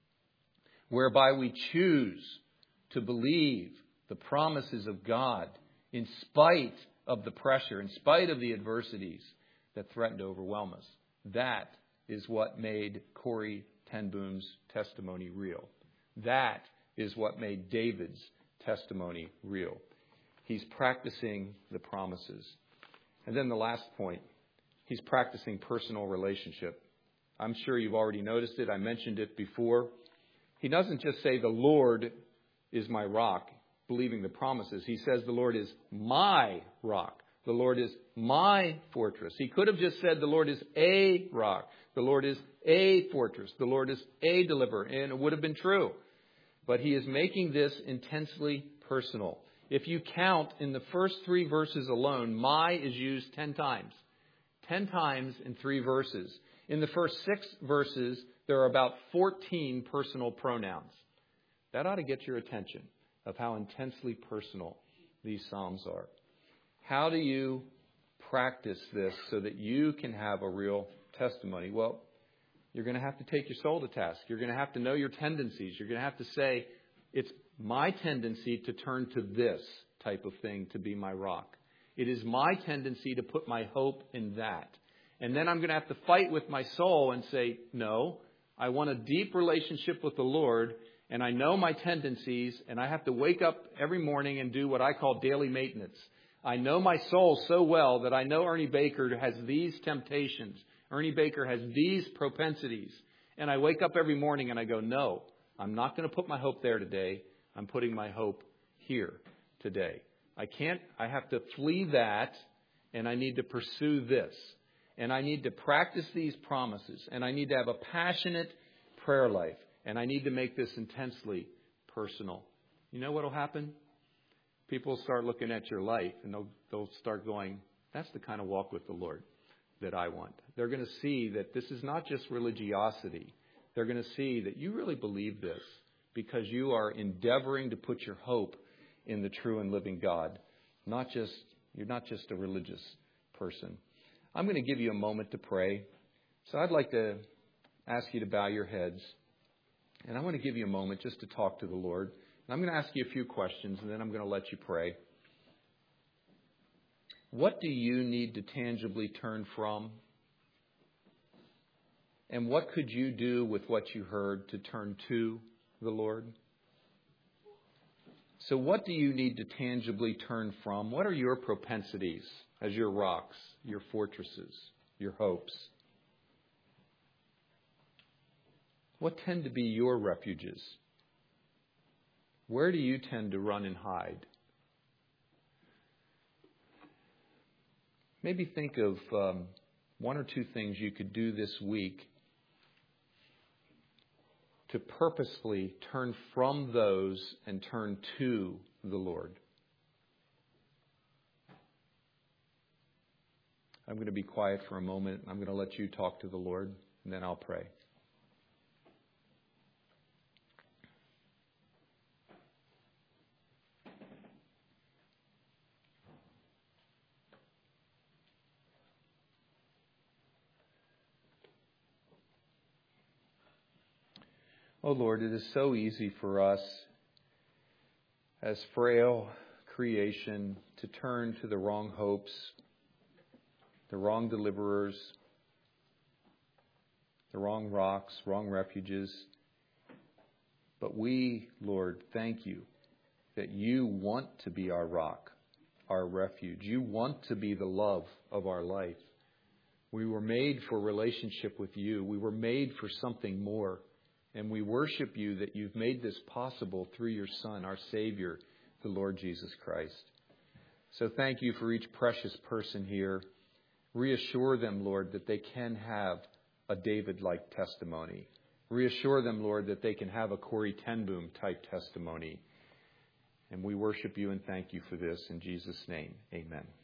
whereby we choose to believe the promises of God in spite of the pressure, in spite of the adversities that threaten to overwhelm us. That is what made Corrie ten Boom's testimony real. That is what made David's testimony real. He's practicing the promises. And then the last point, he's practicing personal relationship. I'm sure you've already noticed it. I mentioned it before. He doesn't just say the Lord is my rock, believing the promises. He says the Lord is my rock. The Lord is my fortress. He could have just said the Lord is a rock. The Lord is a fortress. The Lord is a deliverer. And it would have been true. But he is making this intensely personal. If you count in the first 3 verses alone, my is used 10 times. 10 times in 3 verses. In the first 6 verses, there are about 14 personal pronouns. That ought to get your attention of how intensely personal these Psalms are. How do you practice this so that you can have a real testimony? Well, you're going to have to take your soul to task. You're going to have to know your tendencies. You're going to have to say, it's my tendency to turn to this type of thing to be my rock. It is my tendency to put my hope in that. And then I'm going to have to fight with my soul and say, no, I want a deep relationship with the Lord, and I know my tendencies, and I have to wake up every morning and do what I call daily maintenance. I know my soul so well that I know Ernie Baker has these temptations. Ernie Baker has these propensities. And I wake up every morning and I go, no, I'm not going to put my hope there today. I'm putting my hope here today. I have to flee that, and I need to pursue this. And I need to practice these promises. And I need to have a passionate prayer life. And I need to make this intensely personal. You know what will happen? People start looking at your life and they'll start going, that's the kind of walk with the Lord that I want. They're going to see that this is not just religiosity. They're going to see that you really believe this because you are endeavoring to put your hope in the true and living God. You're not just a religious person. I'm going to give you a moment to pray. So I'd like to ask you to bow your heads. And I want to give you a moment just to talk to the Lord. And I'm going to ask you a few questions, and then I'm going to let you pray. What do you need to tangibly turn from? And what could you do with what you heard to turn to the Lord? So what do you need to tangibly turn from? What are your propensities as your rocks, your fortresses, your hopes? What tend to be your refuges? Where do you tend to run and hide? Maybe think of 1 or 2 things you could do this week to purposefully turn from those and turn to the Lord. I'm going to be quiet for a moment. I'm going to let you talk to the Lord, and then I'll pray. Oh Lord, it is so easy for us as frail creation to turn to the wrong hopes, the wrong deliverers, the wrong rocks, wrong refuges. But we, Lord, thank you that you want to be our rock, our refuge. You want to be the love of our life. We were made for relationship with you. We were made for something more. And we worship you that you've made this possible through your Son, our Savior, the Lord Jesus Christ. So thank you for each precious person here. Reassure them, Lord, that they can have a David-like testimony. Reassure them, Lord, that they can have a Corrie ten Boom type testimony. And we worship you and thank you for this in Jesus' name. Amen.